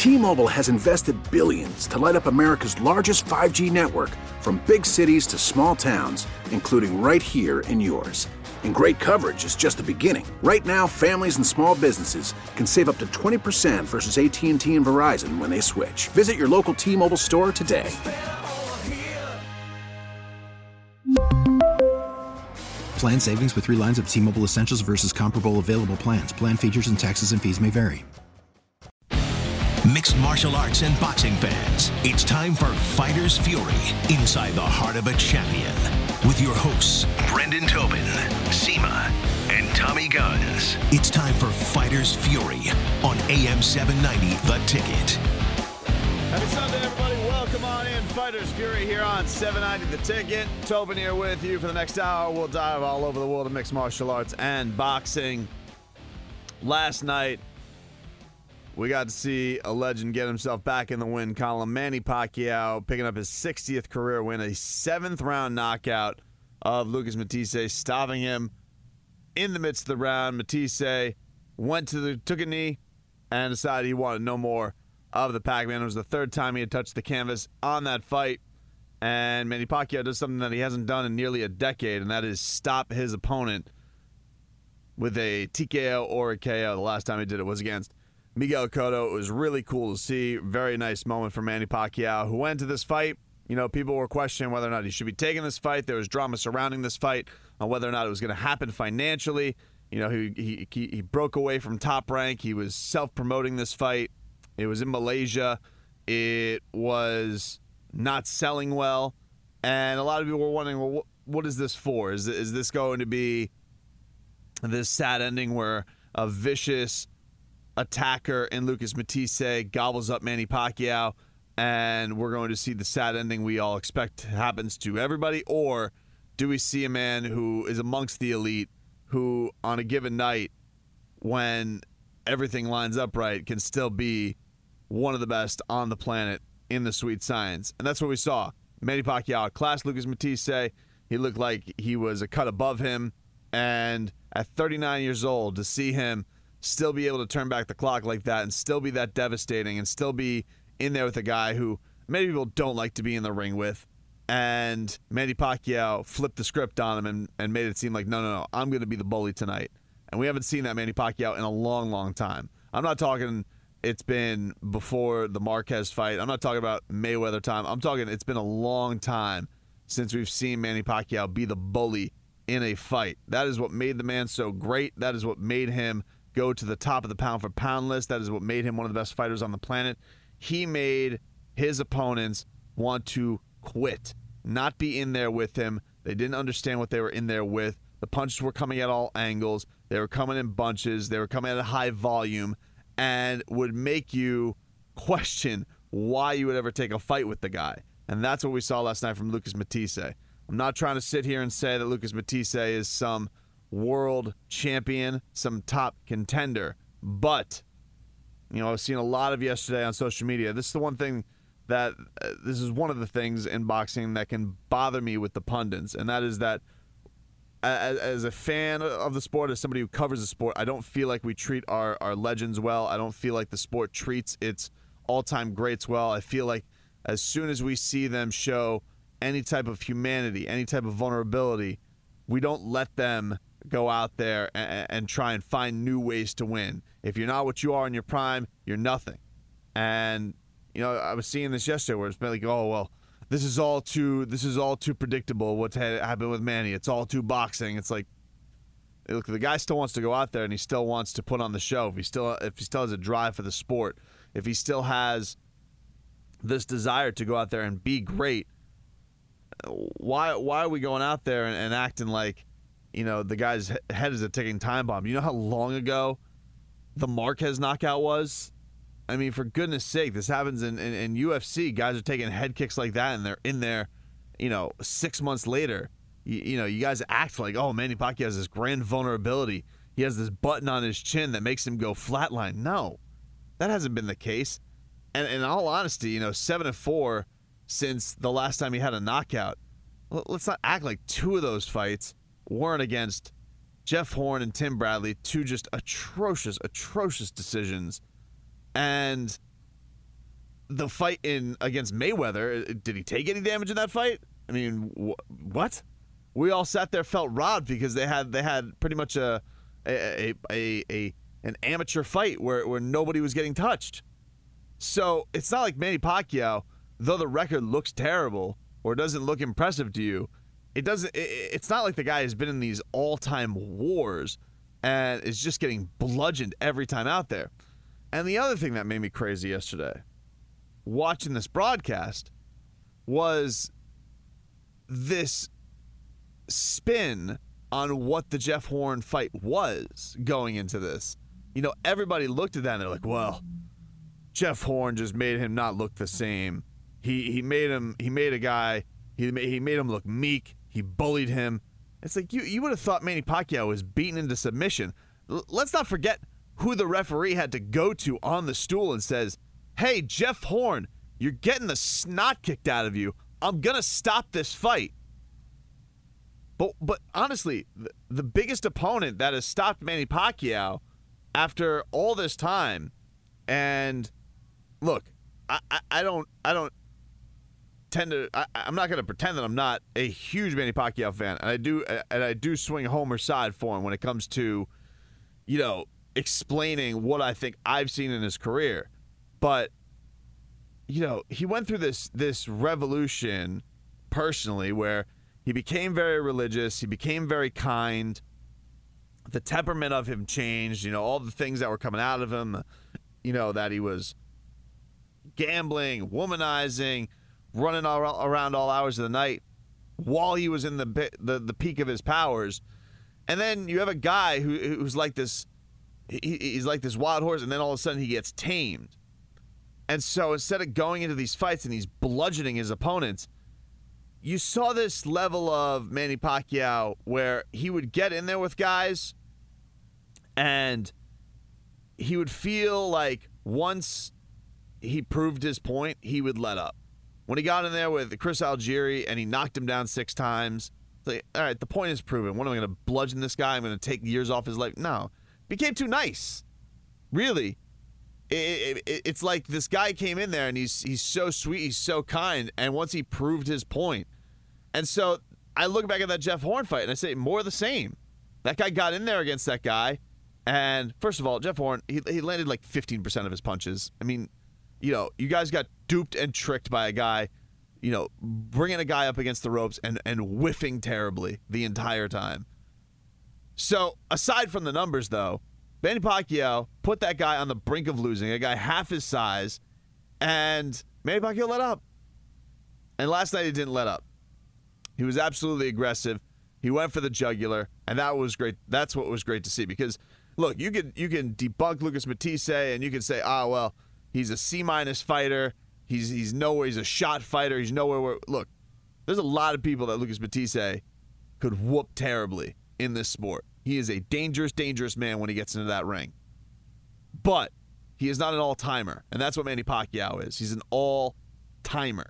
T-Mobile has invested billions to light up America's largest 5G network, from big cities to small towns, including right here in yours. And great coverage is just the beginning. Right now, families and small businesses can save up to 20% versus AT&T and Verizon when they switch. Visit your local T-Mobile store today. Plan savings with 3 lines of T-Mobile Essentials versus comparable available plans. Plan features and taxes and fees may vary. Mixed martial arts and boxing fans, it's time for Fighter's Fury, inside the heart of a champion. With your hosts, Brendan Tobin, Seema, and Tommy Guns. It's time for Fighter's Fury on AM 790, The Ticket. Happy Sunday, everybody. Welcome on in. Fighter's Fury here on 790 The Ticket. Tobin here with you for the next hour. We'll dive all over the world of mixed martial arts and boxing. Last night, we got to see a legend get himself back in the win column. Manny Pacquiao picking up his 60th career win, a 7th-round knockout of Lucas Matthysse, stopping him in the midst of the round. Matthysse took a knee and decided he wanted no more of the Pac-Man. It was the 3rd time he had touched the canvas on that fight. And Manny Pacquiao does something that he hasn't done in nearly a decade, and that is stop his opponent with a TKO or a KO. The last time he did it was against Miguel Cotto. It was really cool to see. Very nice moment for Manny Pacquiao, who went to this fight. You know, people were questioning whether or not he should be taking this fight. There was drama surrounding this fight on whether or not it was going to happen financially. You know, he broke away from Top Rank. He was self-promoting this fight. It was in Malaysia. It was not selling well. And a lot of people were wondering, well, what is this for? Is this going to be this sad ending where a vicious attacker in Lucas Matthysse gobbles up Manny Pacquiao, and we're going to see the sad ending we all expect happens to everybody? Or do we see a man who is amongst the elite, who on a given night, when everything lines up right, can still be one of the best on the planet in the sweet science? And that's what we saw. Manny Pacquiao outclassed Lucas Matthysse. He looked like he was a cut above him, and at 39 years old, to see him still be able to turn back the clock like that and still be that devastating and still be in there with a guy who many people don't like to be in the ring with. And Manny Pacquiao flipped the script on him and made it seem like, no, I'm going to be the bully tonight. And we haven't seen that Manny Pacquiao in a long, long time. I'm not talking it's been before the Marquez fight. I'm not talking about Mayweather time. I'm talking it's been a long time since we've seen Manny Pacquiao be the bully in a fight. That is what made the man so great. That is what made him go to the top of the pound-for-pound list. That is what made him one of the best fighters on the planet. He made his opponents want to quit, not be in there with him. They didn't understand what they were in there with. The punches were coming at all angles. They were coming in bunches. They were coming at a high volume and would make you question why you would ever take a fight with the guy. And that's what we saw last night from Lucas Matthysse. I'm not trying to sit here and say that Lucas Matthysse is some world champion, some top contender. But, you know, I've seen a lot of yesterday on social media. This is the one thing that, this is one of the things in boxing that can bother me with the pundits, and that is that as a fan of the sport, as somebody who covers the sport, I don't feel like we treat our legends well. I don't feel like the sport treats its all-time greats well. I feel like as soon as we see them show any type of humanity, any type of vulnerability, we don't let them go out there and try and find new ways to win. If you're not what you are in your prime, you're nothing. And, you know, I was seeing this yesterday where it's been like, oh, well, this is all too predictable what's happened with Manny. It's all too boxing. It's like, look, the guy still wants to go out there and he still wants to put on the show. If he still has a drive for the sport, if he still has this desire to go out there and be great, why are we going out there and acting like, you know, the guy's head is a ticking time bomb? You know how long ago the Marquez knockout was? I mean, for goodness sake, this happens in UFC. Guys are taking head kicks like that, and they're in there, you know, 6 months later. You know, you guys act like, oh, Manny Pacquiao has this grand vulnerability. He has this button on his chin that makes him go flatline. No, that hasn't been the case. And in all honesty, you know, 7-4 since the last time he had a knockout. Let's not act like 2 of those fights weren't against Jeff Horn and Tim Bradley, 2 just atrocious decisions. And the fight against Mayweather, did he take any damage in that fight? I mean, what? We all sat there, felt robbed because they had pretty much an amateur fight where nobody was getting touched. So it's not like Manny Pacquiao, though the record looks terrible or doesn't look impressive to you, it's not like the guy has been in these all-time wars and is just getting bludgeoned every time out there. And the other thing that made me crazy yesterday, watching this broadcast, was this spin on what the Jeff Horn fight was going into this. You know, everybody looked at that and they're like, well, Jeff Horn just made him not look the same. He made him look meek. He bullied him. It's like you would have thought Manny Pacquiao was beaten into submission. Let's not forget who the referee had to go to on the stool and says, hey, Jeff Horn, you're getting the snot kicked out of you. I'm going to stop this fight. But honestly, the biggest opponent that has stopped Manny Pacquiao after all this time, and look, I'm not going to pretend that I'm not a huge Manny Pacquiao fan, and I do swing Homer's side for him when it comes to, you know, explaining what I think I've seen in his career. But, you know, he went through this revolution personally where he became very religious, he became very kind, the temperament of him changed, you know, all the things that were coming out of him, you know, that he was gambling, womanizing, running around all hours of the night while he was in the peak of his powers. And then you have a guy who's like this, he's like this wild horse, and then all of a sudden he gets tamed. And so instead of going into these fights and he's bludgeoning his opponents, you saw this level of Manny Pacquiao where he would get in there with guys and he would feel like once he proved his point, he would let up. When he got in there with Chris Algieri and he knocked him down 6 times, it's like, all right, the point is proven. What am I going to bludgeon this guy? I'm going to take years off his life? No. Became too nice. Really. It's like this guy came in there and he's so sweet, he's so kind, and once he proved his point. And so I look back at that Jeff Horn fight and I say more of the same. That guy got in there against that guy, and first of all, Jeff Horn, he landed like 15% of his punches. I mean, you know, you guys got duped and tricked by a guy, you know, bringing a guy up against the ropes and whiffing terribly the entire time. So aside from the numbers, though, Manny Pacquiao put that guy on the brink of losing, a guy half his size, and Manny Pacquiao let up. And last night he didn't let up. He was absolutely aggressive. He went for the jugular, and that was great. That's what was great to see because, look, you can debunk Lucas Matthysse, and you can say, well, he's a C- fighter. He's nowhere. He's a shot fighter. He's nowhere where. Look, there's a lot of people that Lucas Matthysse could whoop terribly in this sport. He is a dangerous, dangerous man when he gets into that ring. But he is not an all-timer, and that's what Manny Pacquiao is. He's an all-timer.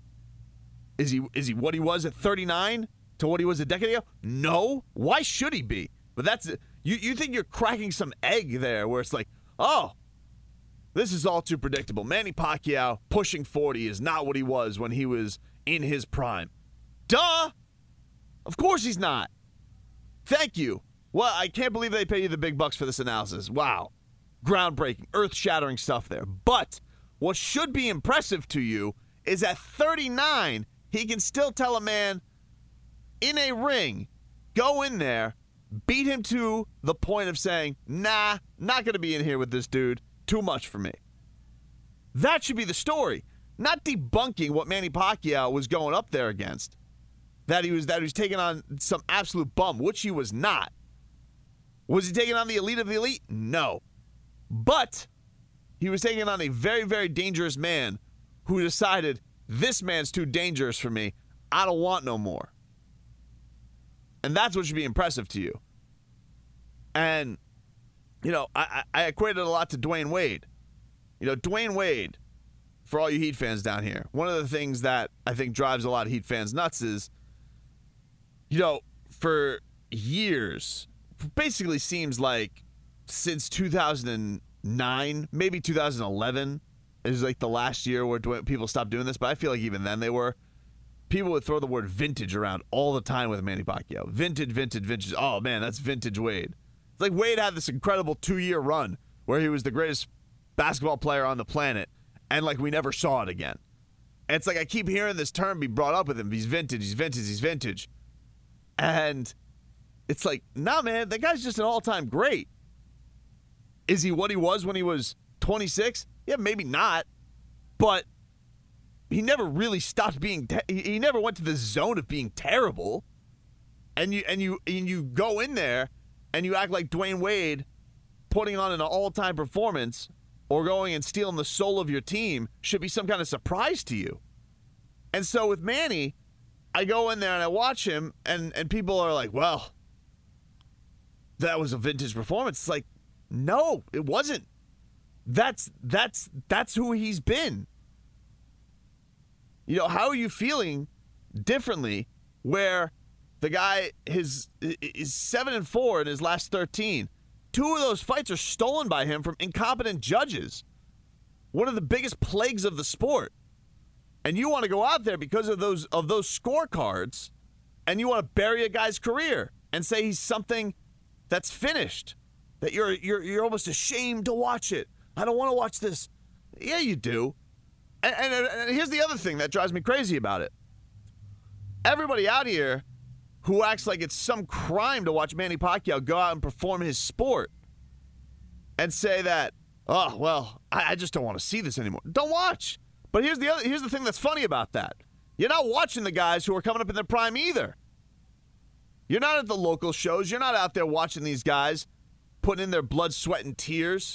Is he what he was at 39 to what he was a decade ago? No. Why should he be? But that's you think you're cracking some egg there where it's like, oh, this is all too predictable. Manny Pacquiao pushing 40 is not what he was when he was in his prime. Duh! Of course he's not. Thank you. Well, I can't believe they pay you the big bucks for this analysis. Wow. Groundbreaking, earth-shattering stuff there. But what should be impressive to you is at 39, he can still tell a man in a ring, go in there, beat him to the point of saying, nah, not going to be in here with this dude. Too much for me. That should be the story. Not debunking what Manny Pacquiao was going up there against. That he was taking on some absolute bum, which he was not. Was he taking on the elite of the elite? No. But he was taking on a very, very dangerous man who decided, this man's too dangerous for me. I don't want no more. And that's what should be impressive to you. And, you know, I equated it a lot to Dwayne Wade. You know, Dwayne Wade, for all you Heat fans down here, one of the things that I think drives a lot of Heat fans nuts is, you know, for years, basically seems like since 2009, maybe 2011, is like the last year where people stopped doing this, but I feel like even then they were. People would throw the word vintage around all the time with Manny Pacquiao. Vintage, vintage, vintage. Oh, man, that's vintage Wade. It's like Wade had this incredible 2-year run where he was the greatest basketball player on the planet, and like we never saw it again. And it's like I keep hearing this term be brought up with him. He's vintage, he's vintage, he's vintage. And it's like, nah, man, that guy's just an all-time great. Is he what he was when he was 26? Yeah, maybe not. But he never really stopped being. He never went to the zone of being terrible. And you go in there and you act like Dwayne Wade, putting on an all-time performance or going and stealing the soul of your team should be some kind of surprise to you. And so with Manny, I go in there and I watch him, and people are like, well, that was a vintage performance. It's like, no, it wasn't. That's who he's been. You know, how are you feeling differently where the guy is 7-4 in his last 13? 2 of those fights are stolen by him from incompetent judges. One of the biggest plagues of the sport. And you want to go out there because of those scorecards, and you want to bury a guy's career and say he's something that's finished, that you're almost ashamed to watch it. I don't want to watch this. Yeah, you do. And here's the other thing that drives me crazy about it. Everybody out here who acts like it's some crime to watch Manny Pacquiao go out and perform his sport and say that, oh, well, I just don't want to see this anymore. Don't watch. But here's the thing that's funny about that. You're not watching the guys who are coming up in their prime either. You're not at the local shows. You're not out there watching these guys putting in their blood, sweat, and tears.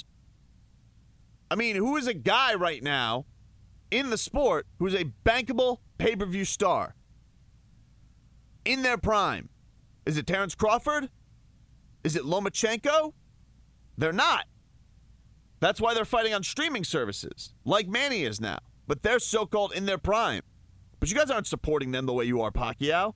I mean, who is a guy right now in the sport who's a bankable pay-per-view star in their prime? Is it Terrence Crawford? Is it Lomachenko? They're not. That's why they're fighting on streaming services, like Manny is now. But they're so-called in their prime. But you guys aren't supporting them the way you are Pacquiao.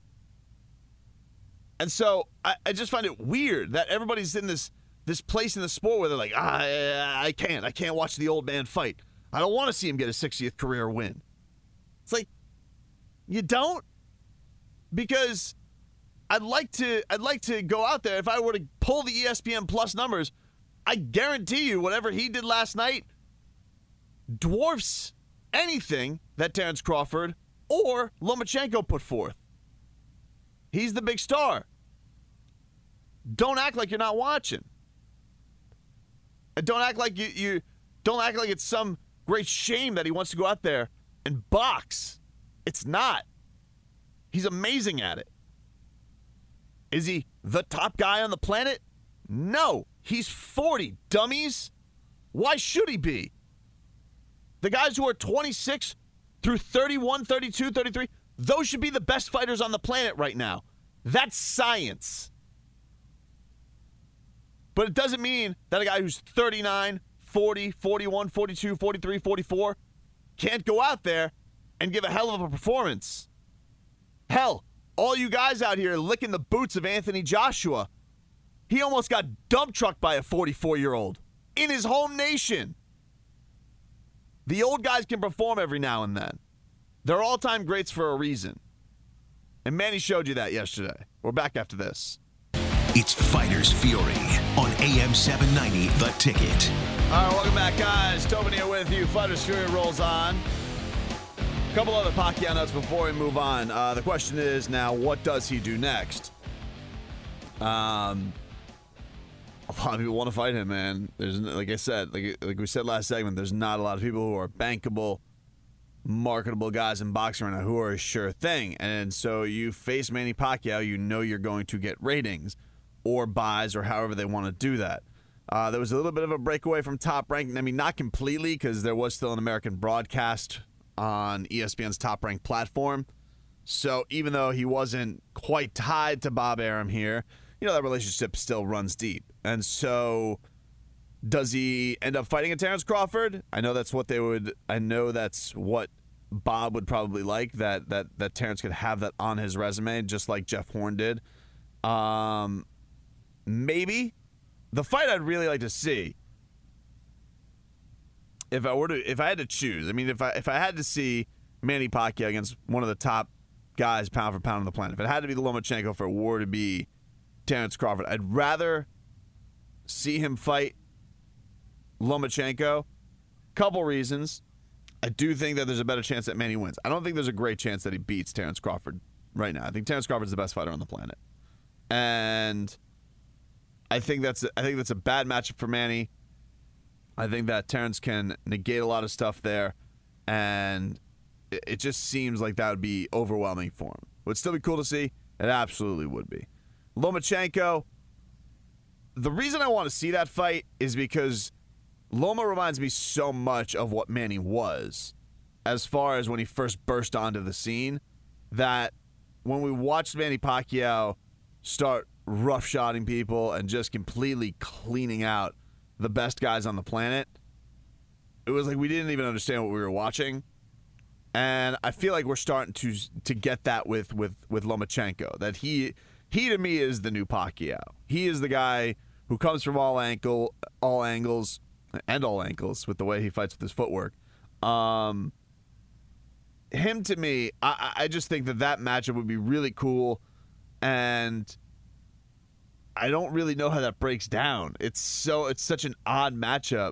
And so I just find it weird that everybody's in this place in the sport where they're like, I can't watch the old man fight. I don't want to see him get a 60th career win. It's like, you don't? Because I'd like to go out there. If I were to pull the ESPN Plus numbers, I guarantee you whatever he did last night dwarfs anything that Terrence Crawford or Lomachenko put forth. He's the big star. Don't act like you're not watching. And don't act like you don't act like it's some great shame that he wants to go out there and box. It's not. He's amazing at it. Is he the top guy on the planet? No. He's 40, dummies. Why should he be? The guys who are 26 through 31, 32, 33, those should be the best fighters on the planet right now. That's science. But it doesn't mean that a guy who's 39, 40, 41, 42, 43, 44 can't go out there and give a hell of a performance. Hell, all you guys out here licking the boots of Anthony Joshua, he almost got dump trucked by a 44-year-old in his home nation. The old guys can perform every now and then. They're all-time greats for a reason. And Manny showed you that yesterday. We're back after this. It's Fighters Fury on AM 790, The Ticket. All right, welcome back, guys. Tobin here with you. Fighters Fury rolls on. A couple other Pacquiao notes before we move on. The question is now, what does he do next? A lot of people want to fight him, man. There's, like I said, like we said last segment, there's not a lot of people who are bankable, marketable guys in boxing right now who are a sure thing. And so you face Manny Pacquiao, you know you're going to get ratings or buys or however they want to do that. There was a little bit of a breakaway from Top Rank. I mean, not completely, because there was still an American broadcast on ESPN's Top Rank platform. So even though he wasn't quite tied to Bob Arum here, you know, that relationship still runs deep. And so does he end up fighting a Terrence Crawford? I know that's what Bob would probably like, that Terrence could have that on his resume, just like Jeff Horn did. Maybe. The fight I'd really like to see if I had to choose, I mean, if I had to see Manny Pacquiao against one of the top guys pound for pound on the planet, if it had to be Lomachenko for a war to be Terrence Crawford, I'd rather see him fight Lomachenko. Couple reasons. I do think that there's a better chance that Manny wins. I don't think there's a great chance that he beats Terrence Crawford right now. I think Terrence Crawford's the best fighter on the planet. And I think that's a bad matchup for Manny. I think that Terrence can negate a lot of stuff there, and it just seems like that would be overwhelming for him. Would it still be cool to see? It absolutely would be. Lomachenko, the reason I want to see that fight is because Loma reminds me so much of what Manny was as far as when he first burst onto the scene, that when we watched Manny Pacquiao start roughshotting people and just completely cleaning out the best guys on the planet, it was like we didn't even understand what we were watching. And I feel like we're starting to get that with Lomachenko, that he to me is the new Pacquiao. He is the guy who comes from all angles with the way he fights with his footwork. Him to me, I just think that matchup would be really cool, and I don't really know how that breaks down. It's such an odd matchup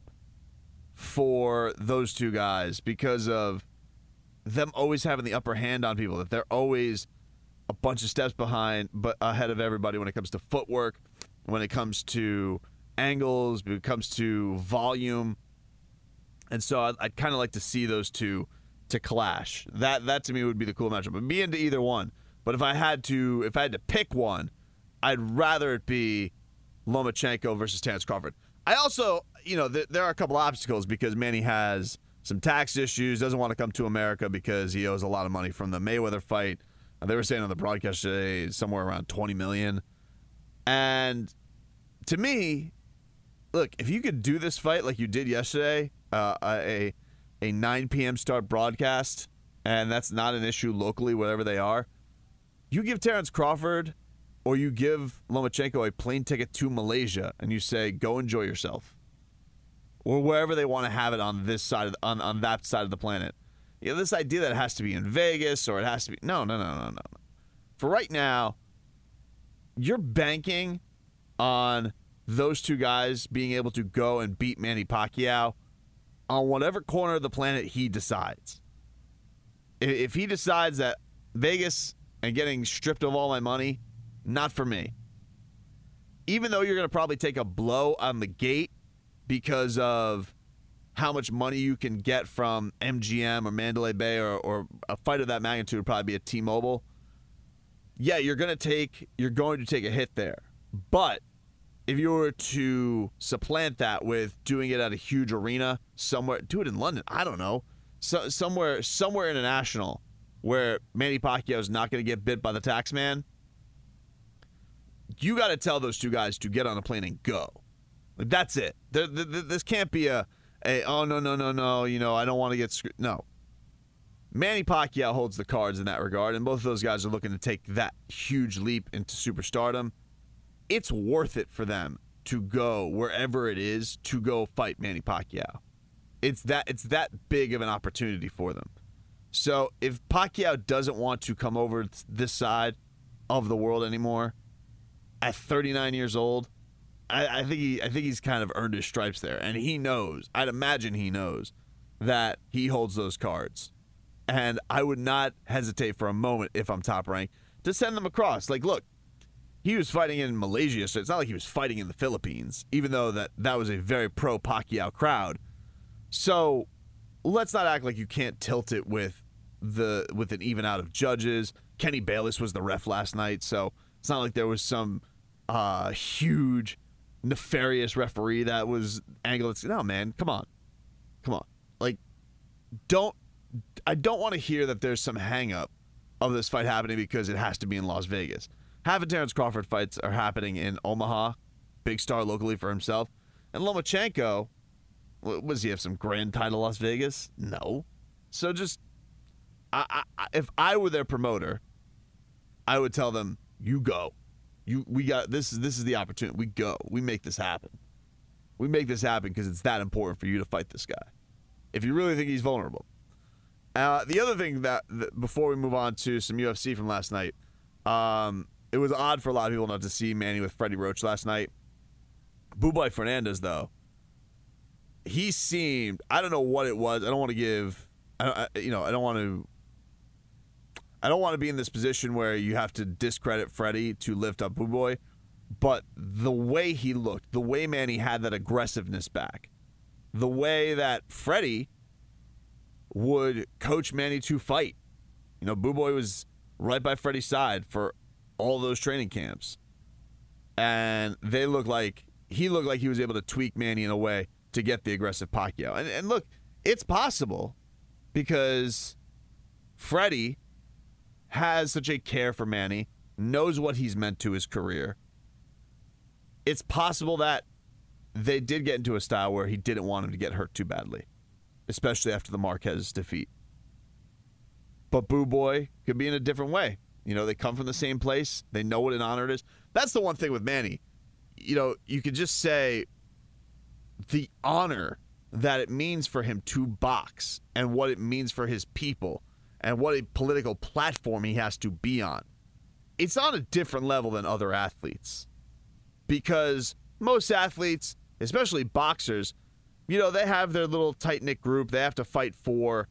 for those two guys because of them always having the upper hand on people, that they're always a bunch of steps behind, but ahead of everybody when it comes to footwork, when it comes to angles, when it comes to volume. And so I'd kind of like to see those two to clash. That to me would be the cool matchup. I'd be into either one. But if I had to pick one, I'd rather it be Lomachenko versus Terrence Crawford. I also, there are a couple obstacles because Manny has some tax issues, doesn't want to come to America because he owes a lot of money from the Mayweather fight. They were saying on the broadcast today somewhere around $20 million. And to me, look, if you could do this fight like you did yesterday, a 9 p.m. start broadcast, and that's not an issue locally, wherever they are, you give Terrence Crawford or you give Lomachenko a plane ticket to Malaysia and you say, go enjoy yourself. Or wherever they want to have it on this side, on that side of the planet. This idea that it has to be in Vegas or it has to be... No. For right now, you're banking on those two guys being able to go and beat Manny Pacquiao on whatever corner of the planet he decides. If he decides that Vegas and getting stripped of all my money, not for me. Even though you're going to probably take a blow on the gate because of how much money you can get from MGM or Mandalay Bay or a fight of that magnitude would probably be at T-Mobile. Yeah, you're going to take a hit there. But if you were to supplant that with doing it at a huge arena somewhere, do it in London, I don't know, somewhere international where Manny Pacquiao is not going to get bit by the tax man, you got to tell those two guys to get on a plane and go. Like, that's it. This can't be oh, no, I don't want to get screwed. No. Manny Pacquiao holds the cards in that regard, and both of those guys are looking to take that huge leap into superstardom. It's worth it for them to go wherever it is to go fight Manny Pacquiao. It's that big of an opportunity for them. So if Pacquiao doesn't want to come over this side of the world anymore, at 39 years old, I think he's kind of earned his stripes there, and he knows. I'd imagine he knows that he holds those cards, and I would not hesitate for a moment if I'm Top Rank to send them across. Like, look, he was fighting in Malaysia, so it's not like he was fighting in the Philippines, even though that was a very pro Pacquiao crowd. So let's not act like you can't tilt it with an even out of judges. Kenny Bayless was the ref last night, so it's not like there was some huge nefarious referee that was angled. No, man, come on. Like, I don't want to hear that there's some hang up of this fight happening because it has to be in Las Vegas. Half of Terrence Crawford fights are happening in Omaha, big star locally for himself. And Lomachenko, does he have some grand title Las Vegas? No. So just, if I were their promoter, I would tell them, you go. We got this is the opportunity. We go. We make this happen. We make this happen because it's that important for you to fight this guy. if you really think he's vulnerable. The other thing that before we move on to some UFC from last night, it was odd for a lot of people not to see Manny with Freddie Roach last night. Buboy Fernandez, though, he seemed, I don't know what it was. I don't want to give, I don't want to be in this position where you have to discredit Freddie to lift up Buboy, but the way he looked, the way Manny had that aggressiveness back, the way that Freddie would coach Manny to fight. Buboy was right by Freddie's side for all those training camps. And he looked like he was able to tweak Manny in a way to get the aggressive Pacquiao. And look, it's possible because Freddie has such a care for Manny, knows what he's meant to his career. It's possible that they did get into a style where he didn't want him to get hurt too badly, especially after the Marquez defeat. But Buboy could be in a different way. They come from the same place. They know what an honor it is. That's the one thing with Manny. You could just say the honor that it means for him to box and what it means for his people and what a political platform he has to be on. It's on a different level than other athletes. Because most athletes, especially boxers, they have their little tight-knit group. They have to fight for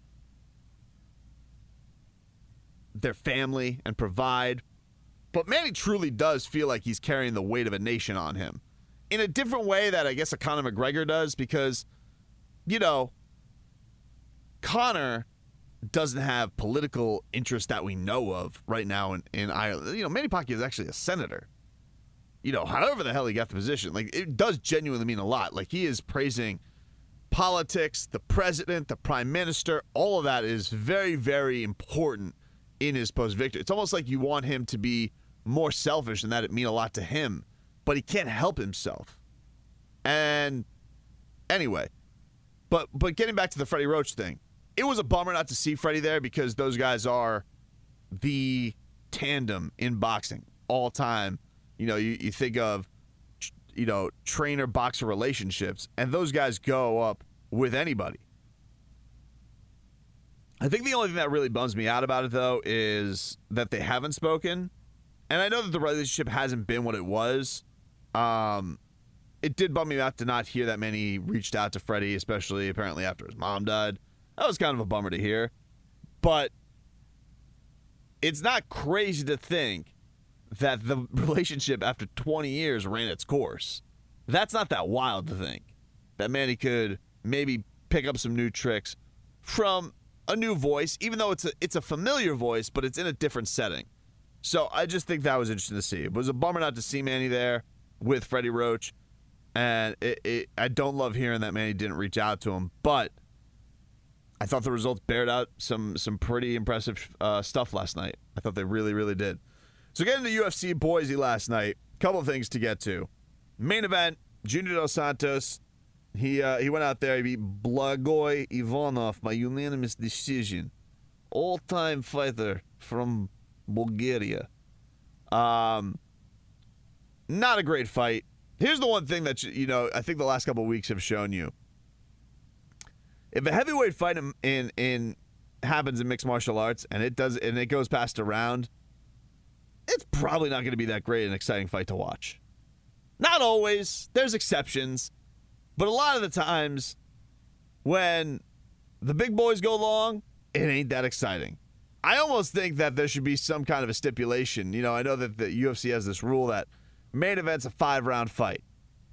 their family and provide. But Manny truly does feel like he's carrying the weight of a nation on him in a different way that I guess a Conor McGregor does because, Conor doesn't have political interest that we know of right now in Ireland. Manny Pacquiao is actually a senator. However the hell he got the position, it does genuinely mean a lot. He is praising politics, the president, the prime minister. All of that is very, very important in his post-victory. It's almost like you want him to be more selfish and that it mean a lot to him, but he can't help himself. And anyway, but getting back to the Freddie Roach thing, it was a bummer not to see Freddie there because those guys are the tandem in boxing all time. You think of, trainer-boxer relationships, and those guys go up with anybody. I think the only thing that really bums me out about it, though, is that they haven't spoken. And I know that the relationship hasn't been what it was. It did bum me out to not hear that Manny reached out to Freddie, especially apparently after his mom died. That was kind of a bummer to hear. But it's not crazy to think that the relationship after 20 years ran its course. That's not that wild to think. That Manny could maybe pick up some new tricks from a new voice, even though it's a familiar voice, but it's in a different setting. So I just think that was interesting to see. It was a bummer not to see Manny there with Freddie Roach, and I don't love hearing that Manny didn't reach out to him, but I thought the results bared out some pretty impressive stuff last night. I thought they really, really did. So getting to UFC Boise last night, couple of things to get to. Main event, Junior Dos Santos. He went out there, he beat Blagoy Ivanov by unanimous decision. All-time fighter from Bulgaria. Not a great fight. Here's the one thing that I think the last couple of weeks have shown you. If a heavyweight fight in happens in mixed martial arts and it goes past a round, it's probably not going to be that great an exciting fight to watch. Not always. There's exceptions. But a lot of the times when the big boys go long, it ain't that exciting. I almost think that there should be some kind of a stipulation. I know that the UFC has this rule that main event's a 5-round fight.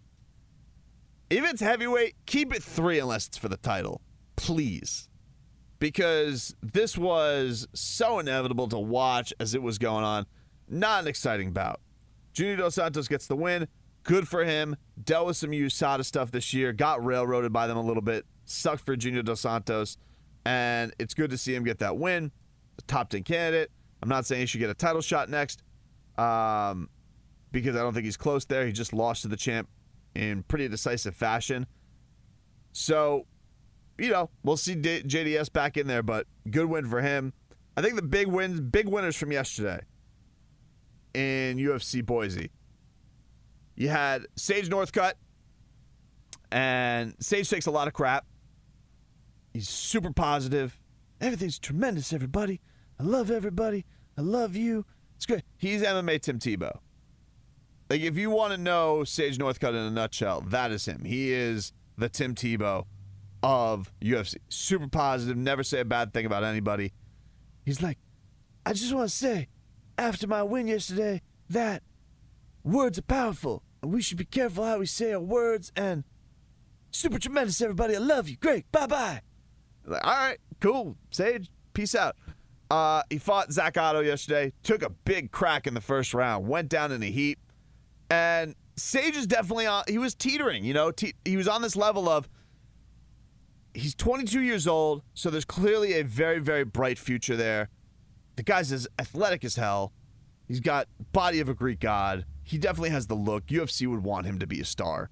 If it's heavyweight, keep it 3 unless it's for the title. Please. Because this was so inevitable to watch as it was going on. Not an exciting bout. Junior Dos Santos gets the win. Good for him. Dealt with some USADA stuff this year. Got railroaded by them a little bit. Sucked for Junior Dos Santos. And it's good to see him get that win. A top 10 candidate. I'm not saying he should get a title shot next. Because I don't think he's close there. He just lost to the champ in pretty decisive fashion. So, we'll see JDS back in there. But good win for him. I think the big winners from yesterday in UFC Boise. You had Sage Northcutt, and Sage takes a lot of crap. He's super positive. Everything's tremendous, everybody. I love everybody. I love you. It's great. He's MMA Tim Tebow. Like, if you want to know Sage Northcutt in a nutshell, that is him. He is the Tim Tebow of UFC. Super positive, never say a bad thing about anybody. He's like, I just want to say, after my win yesterday, that words are powerful, and we should be careful how we say our words, and super tremendous, everybody. I love you. Great. Bye-bye. Like, all right, cool. Sage, peace out. He fought Zach Otto yesterday, took a big crack in the first round, went down in a heat, and Sage is definitely on. He was teetering, you know. He was on this level of, he's 22 years old, so there's clearly a very, very bright future there. The guy's as athletic as hell. He's got body of a Greek god. He definitely has the look. UFC would want him to be a star.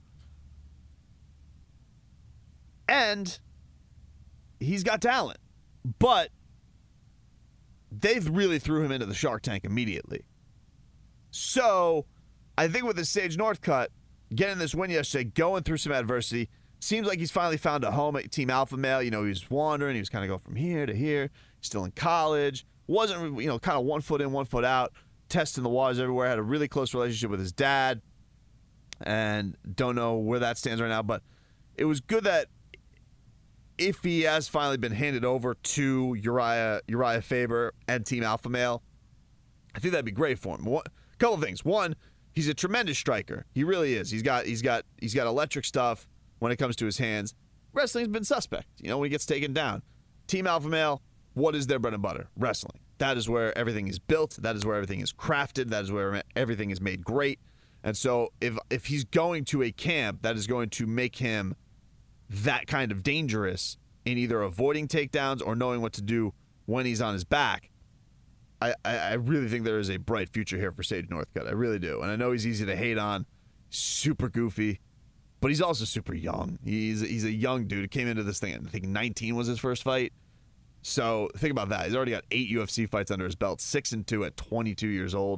And he's got talent. But they really threw him into the Shark Tank immediately. So I think with the Sage Northcutt, getting this win yesterday, going through some adversity, seems like he's finally found a home at Team Alpha Male. You know, he was wandering. He was kind of going from here to here. Still in college. Wasn't, you know, kind of 1 foot in, 1 foot out. Testing the waters everywhere. Had a really close relationship with his dad. And don't know where that stands right now. But it was good that if he has finally been handed over to Uriah Faber and Team Alpha Male, I think that'd be great for him. Couple of things. One, he's a tremendous striker. He really is. He's got electric stuff when it comes to his hands. Wrestling's been suspect, you know, when he gets taken down. Team Alpha Male, what is their bread and butter? Wrestling. That is where everything is built. That is where everything is crafted. That is where everything is made great. And so if he's going to a camp that is going to make him that kind of dangerous in either avoiding takedowns or knowing what to do when he's on his back, I really think there is a bright future here for Sage Northcutt. I really do. And I know he's easy to hate on, super goofy, but he's also super young. He's a young dude who came into this thing, I think 19 was his first fight. So think about that. He's already got 8 UFC fights under his belt, 6-2 at 22 years old.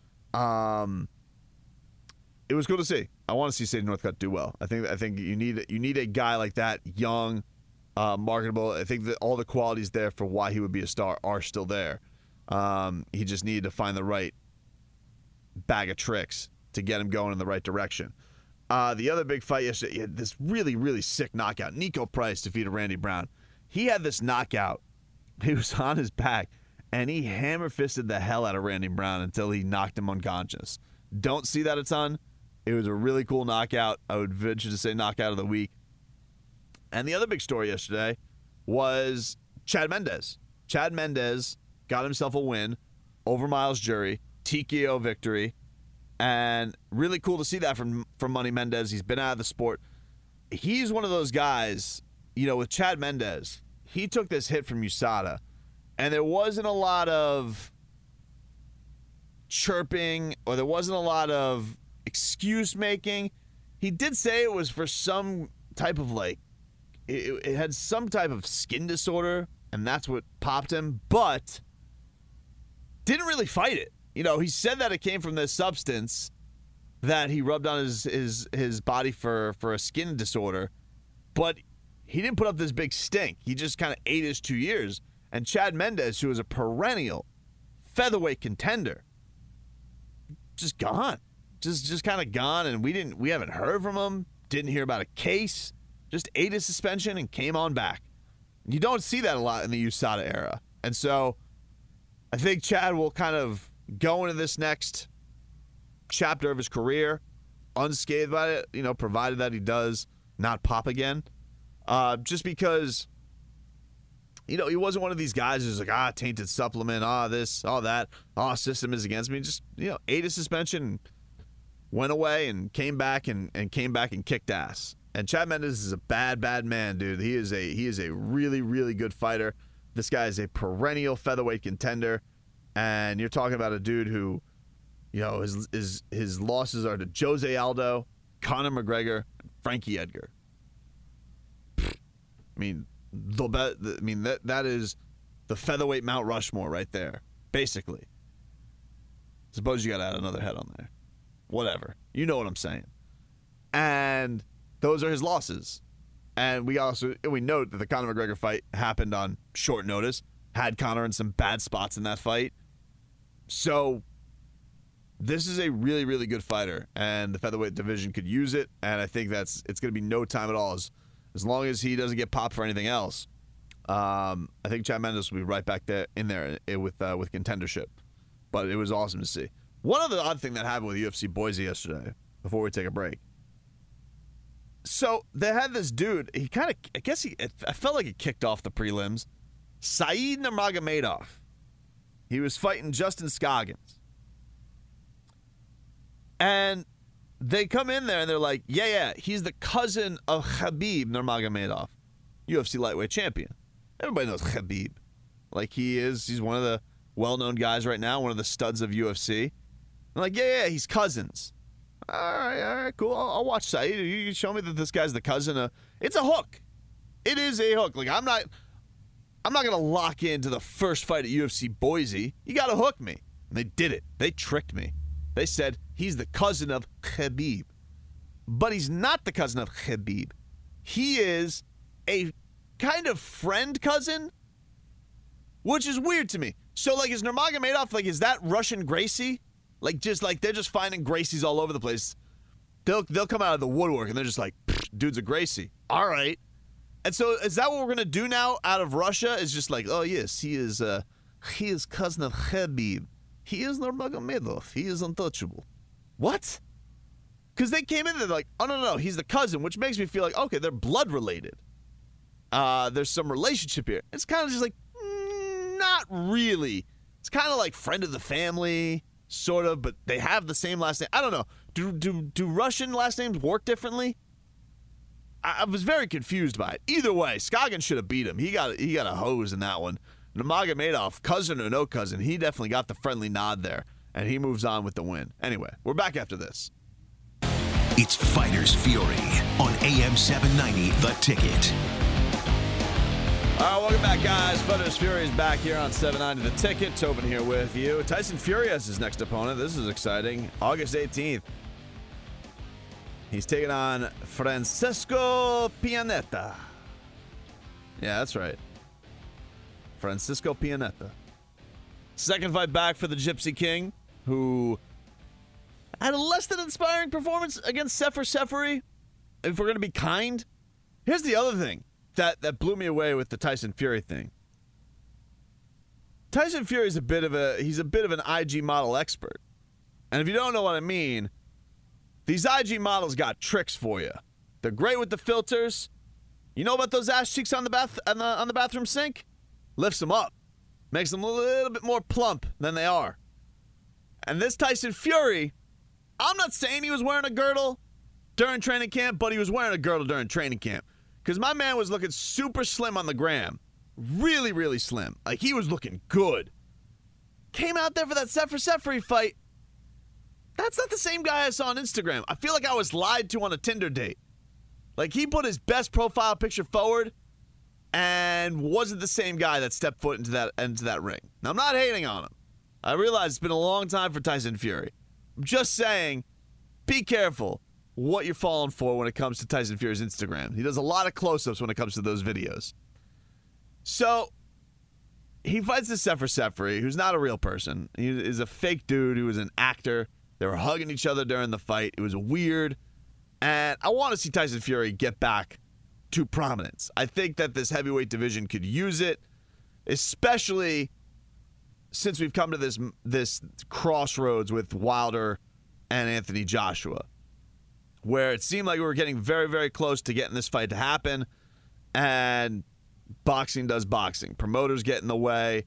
It was cool to see. I want to see Sage Northcutt do well. I think you need a guy like that, young, marketable. I think that all the qualities there for why he would be a star are still there. He just needed to find the right bag of tricks to get him going in the right direction. The other big fight yesterday, he had this really, really sick knockout. Nico Price defeated Randy Brown. He had this knockout. He was on his back, and he hammer-fisted the hell out of Randy Brown until he knocked him unconscious. Don't see that a ton. It was a really cool knockout. I would venture to say knockout of the week. And the other big story yesterday was Chad Mendes. Chad Mendes got himself a win over Miles Jury, TKO victory, and really cool to see that from Money Mendes. He's been out of the sport. He's one of those guys, you know, with Chad Mendes, he took this hit from USADA, and there wasn't a lot of chirping or there wasn't a lot of excuse making. He did say it was for some type of it had some type of skin disorder, and that's what popped him, but didn't really fight it. You know, he said that it came from this substance that he rubbed on his body for a skin disorder, but he didn't put up this big stink. He just kind of ate his 2 years. And Chad Mendes, who is a perennial featherweight contender, just gone. Just kind of gone, and we haven't heard from him, didn't hear about a case, just ate his suspension and came on back. You don't see that a lot in the USADA era. And so I think Chad will kind of go into this next chapter of his career unscathed by it, you know, provided that he does not pop again. Just because, you know, he wasn't one of these guys who's like, tainted supplement, this, that, system is against me. Just, you know, ate his suspension, went away, and came back and kicked ass. And Chad Mendes is a bad, bad man, dude. He is a really, really good fighter. This guy is a perennial featherweight contender. And you're talking about a dude who, you know, his losses are to Jose Aldo, Conor McGregor, and Frankie Edgar. I mean, that is the featherweight Mount Rushmore right there, basically. Suppose you got to add another head on there. Whatever. You know what I'm saying. And those are his losses. And we note that the Conor McGregor fight happened on short notice, had Conor in some bad spots in that fight. So this is a really, really good fighter, and the featherweight division could use it, and I think it's going to be no time at all. As long as he doesn't get popped for anything else, I think Chad Mendes will be right back there with contendership. But it was awesome to see. One other odd thing that happened with UFC Boise yesterday, before we take a break. So they had this dude. He kind of, I felt like he kicked off the prelims. Said Nurmagomedov. He was fighting Justin Scoggins. And they come in there and they're like, yeah, he's the cousin of Khabib Nurmagomedov, UFC lightweight champion. Everybody knows Khabib. Like he's one of the well-known guys right now, one of the studs of UFC. I'm like, yeah, he's cousins. All right, cool. I'll watch Said. You show me that this guy's the cousin of... It's a hook. It is a hook. Like, I'm not going to lock into the first fight at UFC Boise. You got to hook me. And they did it. They tricked me. They said he's the cousin of Khabib. But he's not the cousin of Khabib. He is a kind of friend cousin, which is weird to me. So, like, is Nurmagomedov, like, is that Russian Gracie? Like, they're just finding Gracies all over the place. They'll come out of the woodwork, and they're just like, dude's a Gracie. All right. And so is that what we're going to do now out of Russia? Is just like, oh, yes, he is cousin of Khabib. He is Nurmagomedov. He is untouchable. What? Because they came in, they're like, oh, no, he's the cousin, which makes me feel like, okay, they're blood related. There's some relationship here. It's kind of just like, not really. It's kind of like friend of the family, sort of, but they have the same last name. I don't know. Do Russian last names work differently? I was very confused by it. Either way, Scoggins should have beat him. He got a hose in that one. Nurmagomedov, cousin or no cousin, he definitely got the friendly nod there, and he moves on with the win. Anyway, we're back after this. It's Fighters Fury on AM 790, The Ticket. All right, welcome back, guys. Fighters Fury is back here on 790 The Ticket. Tobin here with you. Tyson Fury has his next opponent. This is exciting. August 18th. He's taking on Francisco Pianeta. Yeah, that's right. Francisco Pianeta. Second fight back for the Gypsy King, who had a less than inspiring performance against Sefer Seferi, if we're going to be kind. Here's the other thing that blew me away with the Tyson Fury thing. Tyson Fury is a bit of an IG model expert. And if you don't know what I mean, these IG models got tricks for you. They're great with the filters. You know about those ass cheeks on the bathroom sink? Lifts them up. Makes them a little bit more plump than they are. And this Tyson Fury, I'm not saying he was wearing a girdle during training camp, but he was wearing a girdle during training camp. Because my man was looking super slim on the gram. Really, really slim. Like, he was looking good. Came out there for that Sefer Seferi fight. That's not the same guy I saw on Instagram. I feel like I was lied to on a Tinder date. Like, he put his best profile picture forward and wasn't the same guy that stepped foot into that ring. Now, I'm not hating on him. I realize it's been a long time for Tyson Fury. I'm just saying, be careful what you're falling for when it comes to Tyson Fury's Instagram. He does a lot of close-ups when it comes to those videos. So, he fights the Sefer Seferi, who's not a real person. He is a fake dude who is an actor. They were hugging each other during the fight. It was weird. And I want to see Tyson Fury get back to prominence. I think that this heavyweight division could use it, especially since we've come to this crossroads with Wilder and Anthony Joshua, where it seemed like we were getting very, very close to getting this fight to happen, and boxing does boxing. Promoters get in the way.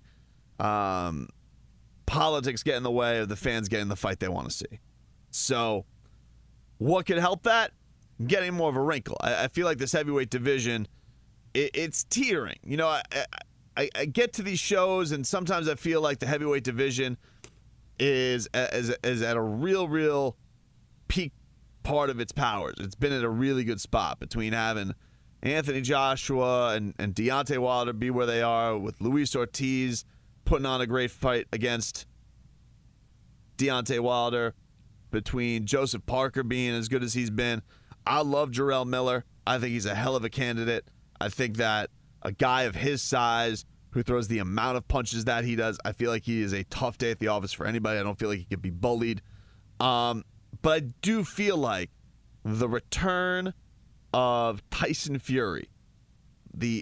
Politics get in the way of the fans getting the fight they want to see. So, what could help that? Getting more of a wrinkle. I feel like this heavyweight division, it's teetering. You know, I get to these shows, and sometimes I feel like the heavyweight division is at a real peak part of its powers. It's been at a really good spot between having Anthony Joshua and Deontay Wilder be where they are, with Luis Ortiz putting on a great fight against Deontay Wilder, between Joseph Parker being as good as he's been. I love Jarrell Miller. I think he's a hell of a candidate. I think that a guy of his size who throws the amount of punches that he does, I feel like he is a tough day at the office for anybody. I don't feel like he could be bullied. But I do feel like the return of Tyson Fury, the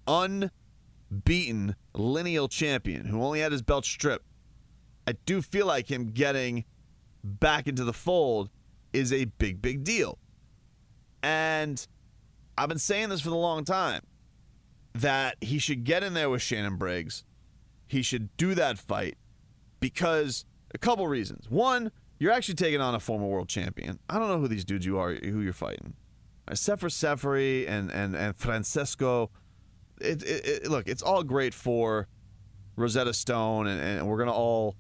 unbeaten lineal champion who only had his belt stripped, I do feel like him getting back into the fold is a big, big deal. And I've been saying this for a long time, that he should get in there with Shannon Briggs. He should do that fight because a couple reasons. One, you're actually taking on a former world champion. I don't know who these dudes who you're fighting. Seferi and Francesco. Look, it's all great for Rosetta Stone, and we're going to all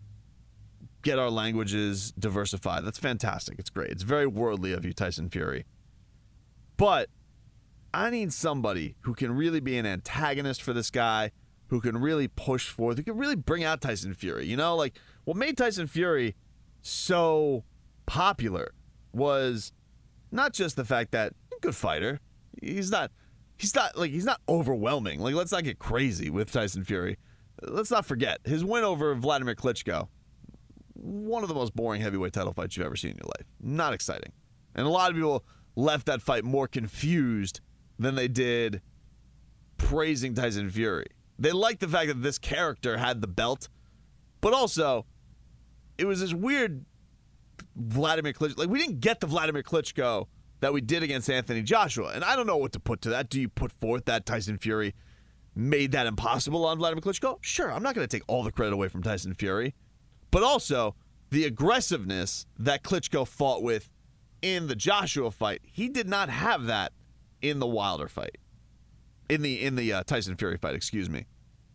get our languages diversified. That's fantastic. It's great. It's very worldly of you, Tyson Fury. But I need somebody who can really be an antagonist for this guy, who can really push forth, who can really bring out Tyson Fury. You know, like what made Tyson Fury so popular was not just the fact that he's a good fighter. He's not overwhelming. Like, let's not get crazy with Tyson Fury. Let's not forget his win over Vladimir Klitschko. One of the most boring heavyweight title fights you've ever seen in your life. Not exciting. And a lot of people left that fight more confused than they did praising Tyson Fury. They liked the fact that this character had the belt, but also it was this weird Vladimir Klitschko. Like, we didn't get the Vladimir Klitschko that we did against Anthony Joshua, and I don't know what to put to that. Do you put forth that Tyson Fury made that impossible on Vladimir Klitschko? Sure, I'm not going to take all the credit away from Tyson Fury, but also the aggressiveness that Klitschko fought with in the Joshua fight, he did not have that in the Wilder fight, in the Tyson Fury fight, excuse me.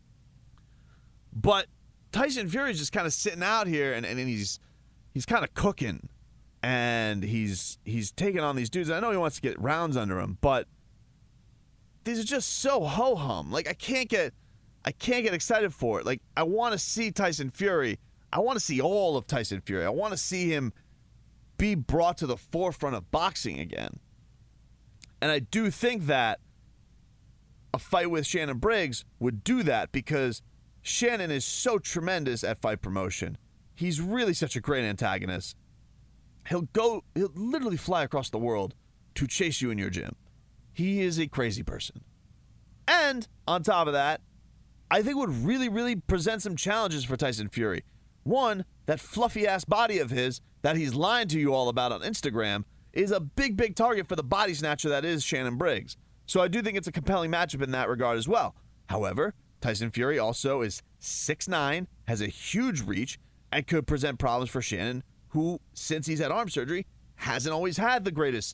But Tyson Fury is just kind of sitting out here, and he's kind of cooking, and he's taking on these dudes. I know he wants to get rounds under him, but these are just so ho-hum. Like, I can't get excited for it. Like, I want to see Tyson Fury. I want to see all of Tyson Fury. I want to see him be brought to the forefront of boxing again. And I do think that a fight with Shannon Briggs would do that, because Shannon is so tremendous at fight promotion. He's really such a great antagonist. He'll literally fly across the world to chase you in your gym. He is a crazy person. And on top of that, I think would really, really present some challenges for Tyson Fury. One, that fluffy-ass body of his that he's lying to you all about on Instagram is a big, big target for the body snatcher that is Shannon Briggs. So I do think it's a compelling matchup in that regard as well. However, Tyson Fury also is 6'9", has a huge reach, and could present problems for Shannon, who, since he's had arm surgery, hasn't always had the greatest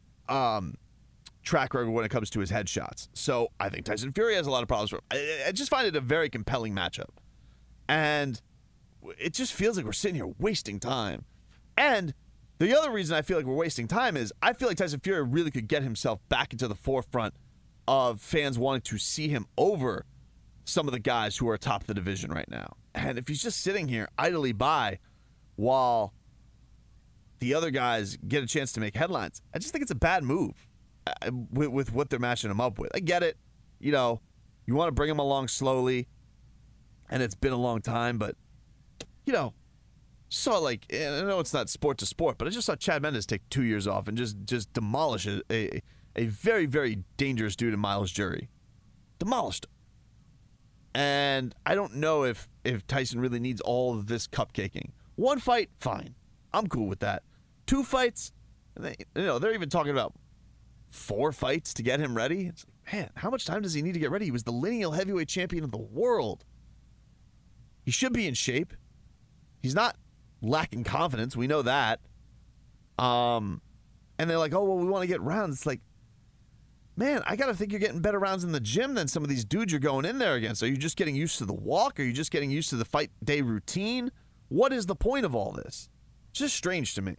track record when it comes to his headshots. So I think Tyson Fury has a lot of problems for him. I just find it a very compelling matchup. And it just feels like we're sitting here wasting time. And the other reason I feel like we're wasting time is I feel like Tyson Fury really could get himself back into the forefront of fans wanting to see him over some of the guys who are atop the division right now. And if he's just sitting here idly by while the other guys get a chance to make headlines, I just think it's a bad move with what they're matching him up with. I get it. You know, you want to bring him along slowly, and it's been a long time, but, you know, saw, like, I know it's not sport to sport, but I just saw Chad Mendes take 2 years off and just demolish a very, very dangerous dude in Miles Jury. Demolished him. And I don't know if Tyson really needs all of this cupcaking. One fight, fine. I'm cool with that. 2 fights, they're even talking about 4 fights to get him ready. It's like, man, how much time does he need to get ready? He was the lineal heavyweight champion of the world. He should be in shape. He's not lacking confidence. We know that. And they're like, oh, well, we want to get rounds. It's like, man, I got to think you're getting better rounds in the gym than some of these dudes you're going in there against. Are you just getting used to the walk? Are you just getting used to the fight day routine? What is the point of all this? It's just strange to me.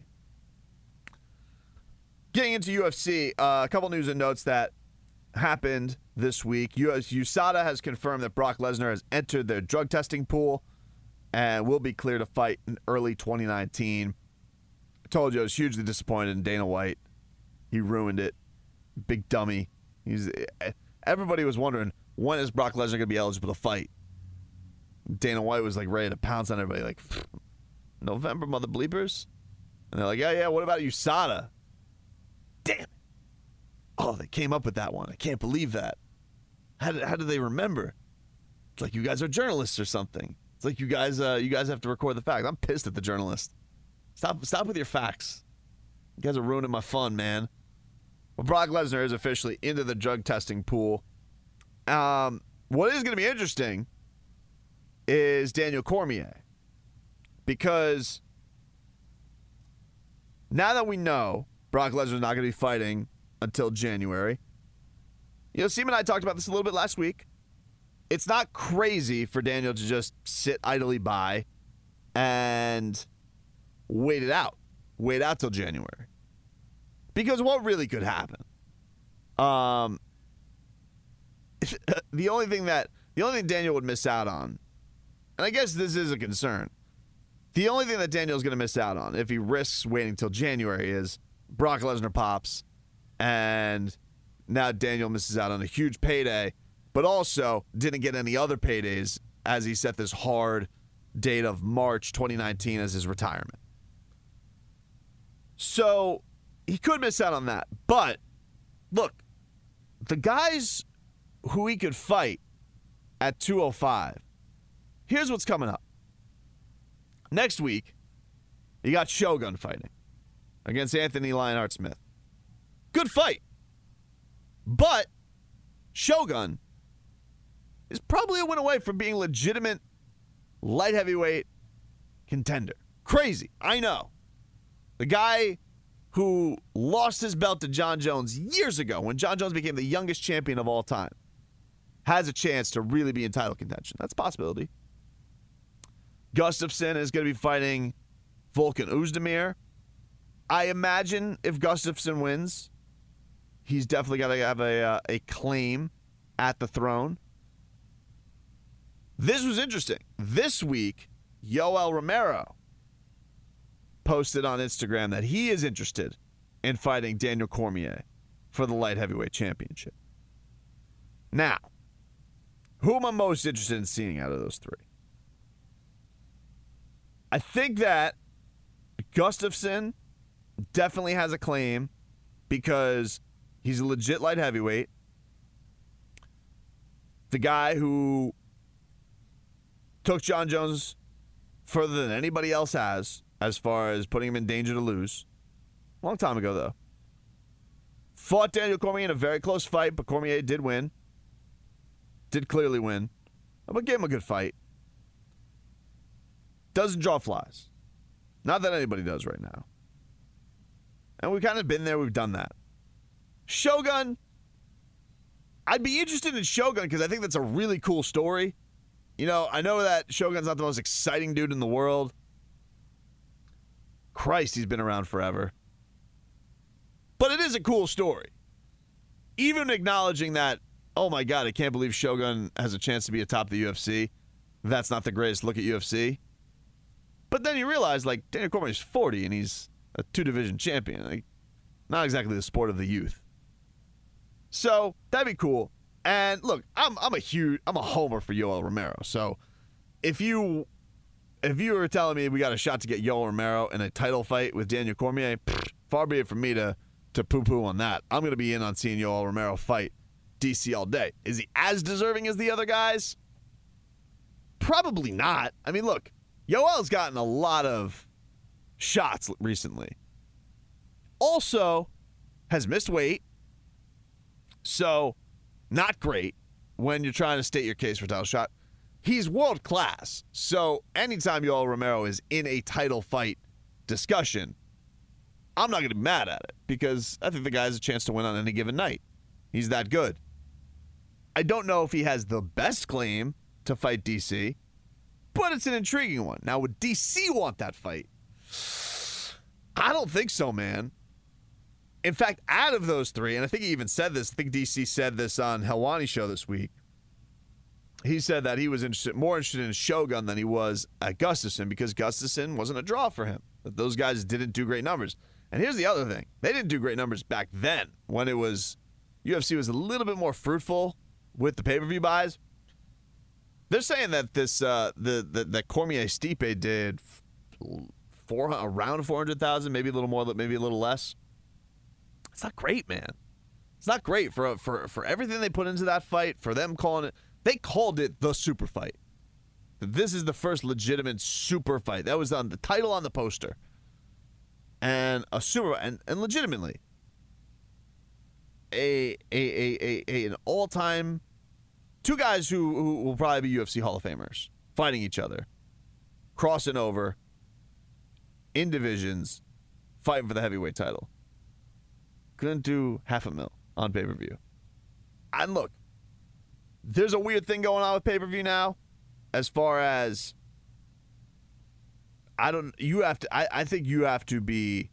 Getting into UFC, a couple news and notes that happened this week. USADA has confirmed that Brock Lesnar has entered their drug testing pool and will be cleared to fight in early 2019. I told you I was hugely disappointed in Dana White. He ruined it. Big dummy. Everybody was wondering, when is Brock Lesnar going to be eligible to fight? Dana White was like ready to pounce on everybody, like, November, mother bleepers? And they're like, yeah, what about USADA? Damn it. Oh, they came up with that one. I can't believe that. How did they remember? It's like you guys are journalists or something. It's like you guys have to record the facts. I'm pissed at the journalist. Stop with your facts. You guys are ruining my fun, man. Well, Brock Lesnar is officially into the drug testing pool. What is going to be interesting is Daniel Cormier. Because now that we know Brock Lesnar's not going to be fighting until January, Seema and I talked about this a little bit last week. It's not crazy for Daniel to just sit idly by and wait it out. Wait out till January. Because what really could happen? The only thing Daniel would miss out on, and I guess this is a concern, the only thing that Daniel's going to miss out on if he risks waiting till January is Brock Lesnar pops, and now Daniel misses out on a huge payday, but also didn't get any other paydays as he set this hard date of March 2019 as his retirement. So he could miss out on that. But look, the guys who he could fight at 205, here's what's coming up. Next week, you got Shogun fighting against Anthony Lionheart Smith. Good fight. But Shogun is probably a win away from being legitimate light heavyweight contender. Crazy, I know. The guy who lost his belt to John Jones years ago when John Jones became the youngest champion of all time has a chance to really be in title contention. That's a possibility. Gustafsson is going to be fighting Volkan Oezdemir. I imagine if Gustafsson wins, he's definitely got to have a claim at the throne. This was interesting. This week, Yoel Romero posted on Instagram that he is interested in fighting Daniel Cormier for the light heavyweight championship. Now, who am I most interested in seeing out of those three? I think that Gustafsson definitely has a claim because he's a legit light heavyweight. The guy who took John Jones further than anybody else has as far as putting him in danger to lose. Long time ago, though. Fought Daniel Cormier in a very close fight, but Cormier did win. Did clearly win. But gave him a good fight. Doesn't draw flies. Not that anybody does right now. And we've kind of been there. We've done that. Shogun. I'd be interested in Shogun because I think that's a really cool story. I know that Shogun's not the most exciting dude in the world. Christ, he's been around forever. But it is a cool story. Even acknowledging that, oh my God, I can't believe Shogun has a chance to be atop the UFC. That's not the greatest look at UFC. But then you realize, Daniel Cormier's 40 and he's a 2-division champion. Not exactly the sport of the youth. So, that'd be cool. And look, I'm a homer for Yoel Romero. So, if you were telling me we got a shot to get Yoel Romero in a title fight with Daniel Cormier, far be it from me to poo-poo on that. I'm going to be in on seeing Yoel Romero fight DC all day. Is he as deserving as the other guys? Probably not. I mean, look, Yoel's gotten a lot of shots recently. Also, has missed weight. So, not great when you're trying to state your case for a title shot. He's world class. So, anytime Yoel Romero is in a title fight discussion, I'm not going to be mad at it because I think the guy has a chance to win on any given night. He's that good. I don't know if he has the best claim to fight DC, but it's an intriguing one. Now, would DC want that fight? I don't think so, man. In fact, out of those three, and I think he even said this, I think DC said this on Helwani show this week. He said that he was more interested in Shogun than he was at Gustafsson because Gustafsson wasn't a draw for him. That those guys didn't do great numbers. And here's the other thing. They didn't do great numbers back then when it was UFC was a little bit more fruitful with the pay-per-view buys. They're saying that this that Cormier Stipe did around 400,000, maybe a little more, maybe a little less. It's not great, man. It's not great for everything they put into that fight. For them calling it, they called it the super fight. This is the first legitimate super fight. That was on the title on the poster, and a super and legitimately an all-time. Two guys who will probably be UFC Hall of Famers fighting each other, crossing over in divisions, fighting for the heavyweight title. Couldn't do $500,000 on pay-per-view. And look, there's a weird thing going on with pay-per-view now, as far as I think you have to be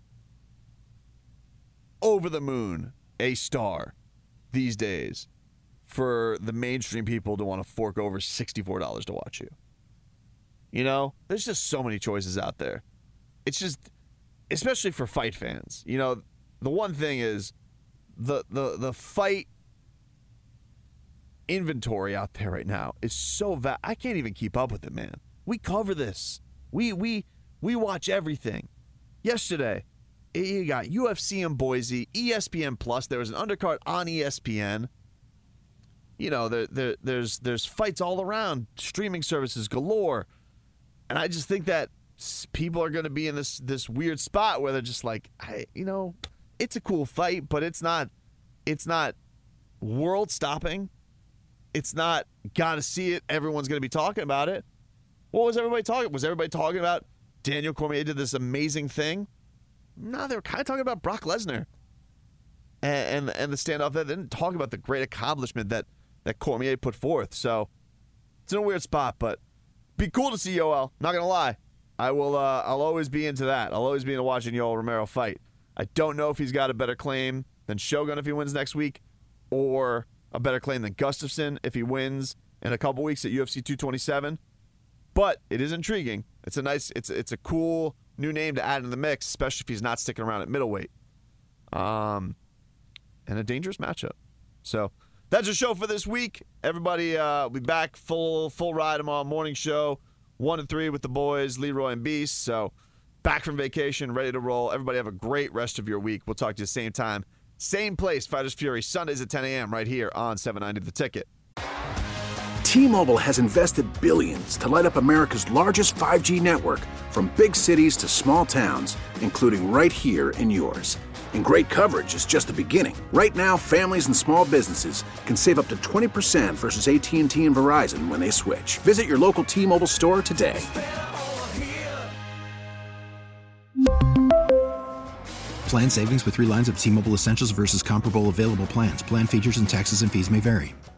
over the moon, a star these days, for the mainstream people to want to fork over $64 to watch you. You know, there's just so many choices out there. It's just, especially for fight fans. You know, the one thing is the fight inventory out there right now is so vast. I can't even keep up with it, man. We cover this. We watch everything. Yesterday, you got UFC in Boise, ESPN Plus. There was an undercard on ESPN. You know, there's fights all around, streaming services galore, and I just think that people are going to be in this weird spot where they're just like, it's a cool fight, but it's not world stopping. It's not gotta see it. Everyone's going to be talking about it. What was everybody talking? Was everybody talking about Daniel Cormier did this amazing thing? No, they were kind of talking about Brock Lesnar and the standoff there. They didn't talk about the great accomplishment that Cormier put forth. So it's in a weird spot, but be cool to see Yoel. Not gonna lie, I'll always be into that. I'll always be into watching Yoel Romero fight. I don't know if he's got a better claim than Shogun if he wins next week, or a better claim than Gustafsson if he wins in a couple weeks at UFC 227. But it is intriguing. It's a cool new name to add in the mix, especially if he's not sticking around at middleweight. And a dangerous matchup. So that's your show for this week. Everybody will be back full ride tomorrow morning show, 1 to 3 with the boys, Leroy and Beast. So back from vacation, ready to roll. Everybody have a great rest of your week. We'll talk to you same time, same place, Fighters Fury, Sundays at 10 a.m. right here on 790 The Ticket. T-Mobile has invested billions to light up America's largest 5G network, from big cities to small towns, including right here in yours. And great coverage is just the beginning. Right now, families and small businesses can save up to 20% versus AT&T and Verizon when they switch. Visit your local T-Mobile store today. Plan savings with 3 lines of T-Mobile Essentials versus comparable available plans. Plan features and taxes and fees may vary.